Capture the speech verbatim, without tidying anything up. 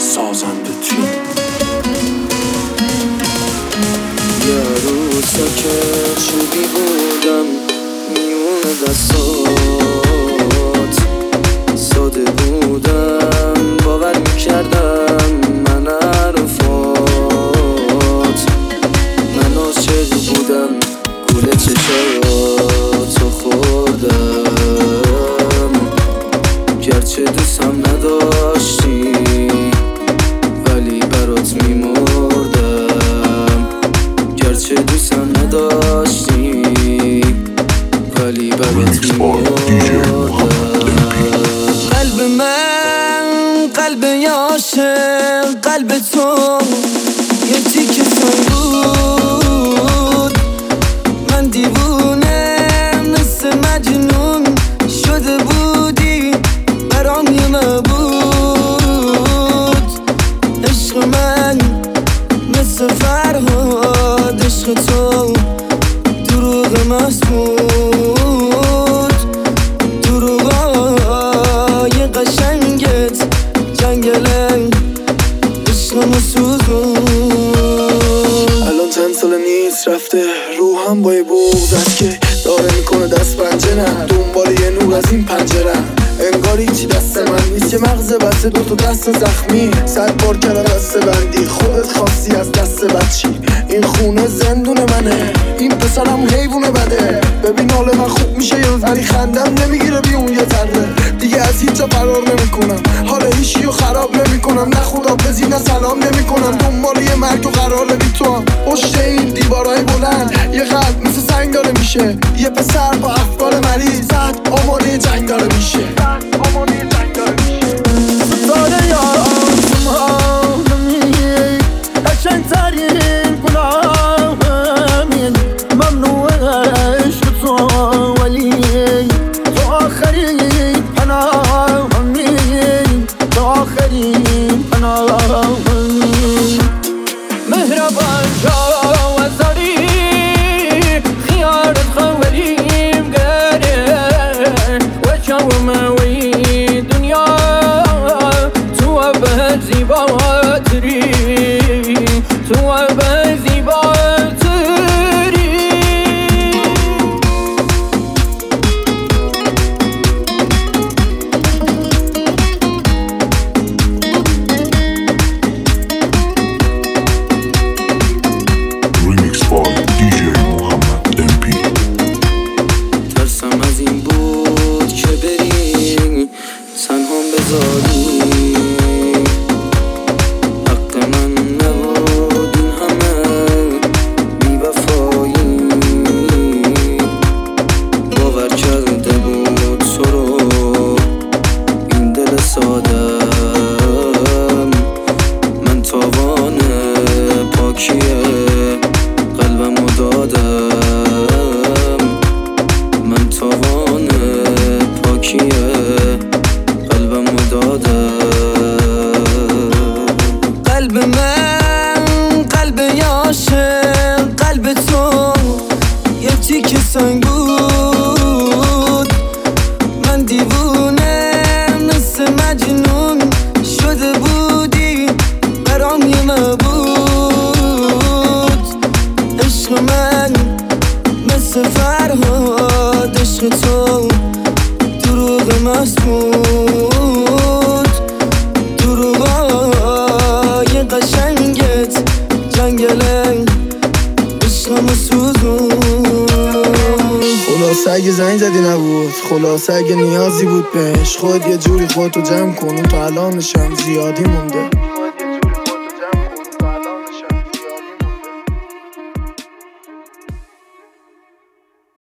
سازنده تیم. یه روزا که چوبی بودم میون دستات، ساده بودم باور میکردم من عرفات، من عاشق بودم گول چشاتو خوردم، گرچه دوستم نداشتی ولی برات میمردم، گرچه دوستم نداشتی ولی برات میمردم. قلب من قلب عاشق، قلب تو یه تیکه سنگ بود، من دیوونه مثل مجنون شده بودی برام یه نبود. عشق من مثل فرهاد، عشق تو دروغ محض بود، دروغای قشنگت جنگله عشقمو سوزون. الان چند سال نیست رفته، روحم با یه بغض است که داره میکنه دست پنجه، نه دنبال یه نور از این پنجره، انگار هیچی دست من نیست، یه مغز بسته دو تا دست زخمی، صد بار کردم دست بندی، خودت خواستی از دست بچی. این خونه زندون منه، این پسرم حیوونه بده، ببین حال من خوب میشه یه روز، ولی خندم نمیگیره بی اون یه ذره دیگه، از هیچ جا فرار نمیکنم، حال هیچی رو خراب نمیکنم، نه خدافظی نه سلام نمیکنم، دنبال یه مرگ و قراره بی تو هم پشت این دیوارای بلند، یه قلب مثل سنگ داره میشه، یه پسر با افکار مریض زد آماده جنگ داره میشه. ستاره یا آسمانی قشنگ ترین گناهمین، ممنوع عشق تو ولی تو آخرین پناهمی، تو آخرین پناهمی. مهربان جاوزاری خیارت خوالیم گره و چاوموی دنیا تو به زیباتری، تو به زیباتری. Remix by دی جی محمد ام پی. ترسم از این بود که بری تنهام بذاری، حق من نبود این همه بی‌وفایی، باور کرده بود تو رو این دل سادم، من تاوان پاکی قلبمو دادم، من تاوان پاکی قلبمو دادم. قلب من قلب عاشق، قلب تو یه تیکه سنگ بود، من دیوونه مثل مجنون شده بودی برام یه نبود. عشق من مثل فرهاد، عشق تو دروغ محض بود، دروغای قشنگت جنگله عشقمو سوزون. خلاصه اگه زنگ زدی نبود، خلاصه اگه نیازی بود بهش، خود یه جوری خودتو جمع کن، اون تا الانشم زیادی مونده.